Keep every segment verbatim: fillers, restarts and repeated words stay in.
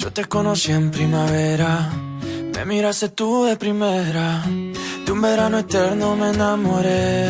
Yo te conocí en primavera, me miraste tú de primera. De un verano eterno me enamoré.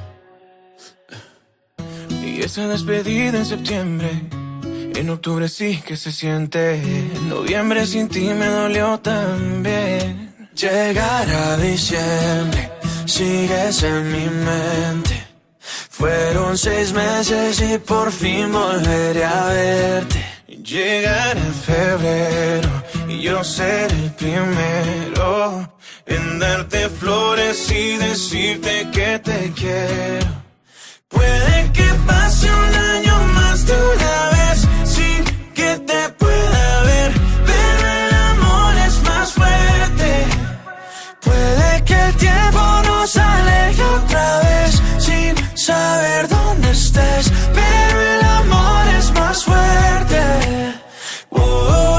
Y esa despedida en septiembre, en octubre sí que se siente. En noviembre sin ti me dolió también. Llegará diciembre, sigues en mi mente. Fueron seis meses y por fin volveré a verte. Llegará febrero y yo seré el primero en darte flores y decirte que te quiero. Puede que pase un año más de una vez sin que te pueda ver, pero el amor es más fuerte. Puede que el tiempo nos aleje otra vez sin saber dónde estés, pero el amor es más fuerte. Oh, oh,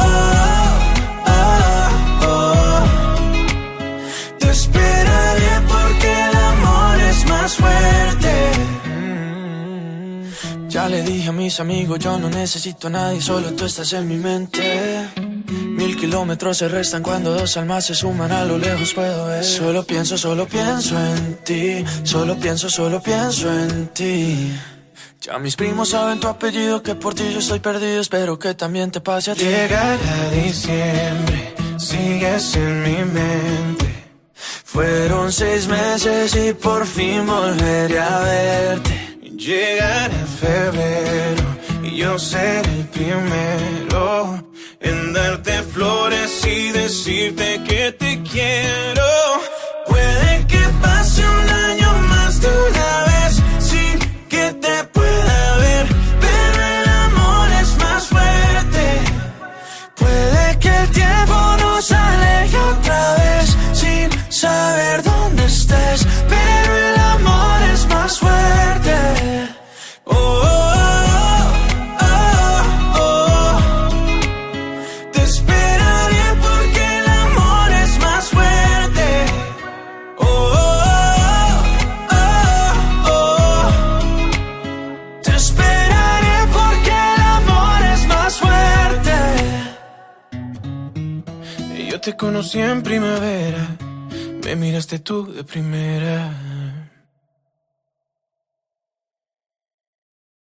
oh, oh, oh. Te esperaré porque el amor es más fuerte. Mm. Ya le dije a mis amigos, yo no necesito a nadie, solo tú estás en mi mente. Mil kilómetros se restan cuando dos almas se suman, a lo lejos puedo ver. Solo pienso, solo pienso en ti, solo pienso, solo pienso en ti. Ya mis primos saben tu apellido, que por ti yo estoy perdido, espero que también te pase a ti. Llegará diciembre, sigues en mi mente. Fueron seis meses y por fin volveré a verte. Llegará febrero y yo seré el primero en darte flores y decirte que te quiero. Puede que pase un año más de una vez sin que te pueda ver, pero el amor es más fuerte. Puede que el tiempo nos aleje otra vez sin saber dónde estés, pero el amor es más fuerte. Oh, oh, oh, oh, oh. Te esperaré porque el amor es más fuerte. Oh, oh, oh, oh. Te esperaré porque el amor es más fuerte. Y yo te conocí en primavera, me miraste tú de primera.